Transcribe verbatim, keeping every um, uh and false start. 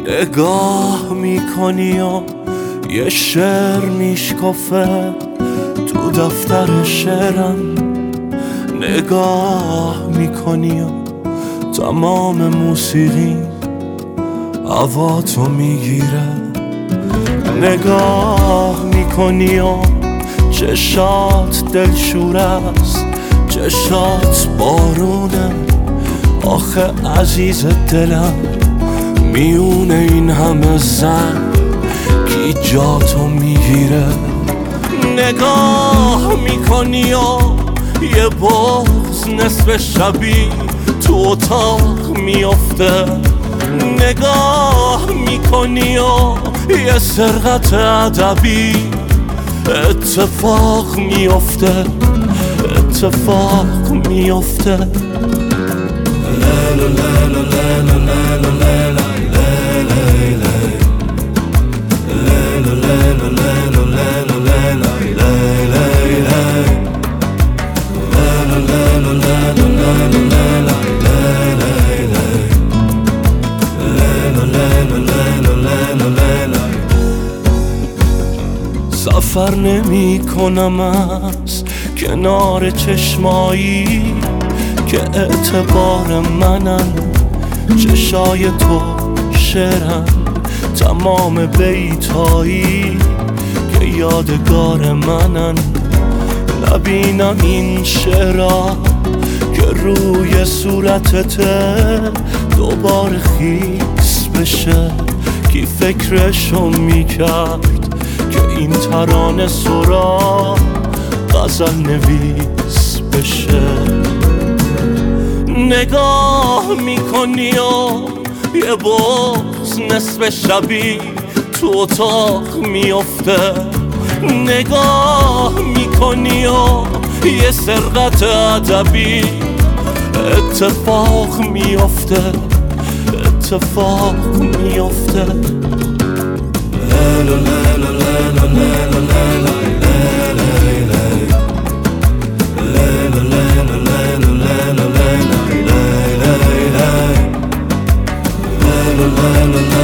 نگاه میکنی و یه شعر میشکافه تو دفتر شعرم. نگاه میکنی و تمام موسیقی هوا تو میگیره. نگاه میکنی و چشات دلشور است، چشات بارونه. آخه عزیز دلم میونه این همه زن کی جاتو میگیره. نگاه میکنی و یه بغض نصف شبی تو اتاق میافته. نگاه میکنی و یه سرقت ادبی اتفاق میافته، اتفاق میافته. لیلا لیلا لیلا لیلا لیلا لیلا لیلا لیلا لیلا لیلا لیلا سفر نمی کنم از کنار چشمایی که اعتبار منن. چشای تو شعرن، تمام بیتایی که یادگار منن. نبینم این شعرها که روی صورتته دوباره خیس بشه. کی فکرشو میکرد که این ترانه سرا غزل نویس بشه. نگاه میکنی و یه بغض نصف شبی تو اتاق میافته. نگاه میکنی و یه سرقت ادبی اتفاق میافته، اتفاق میافته. لیلا لیلا لیلا لیلا لیلا la la la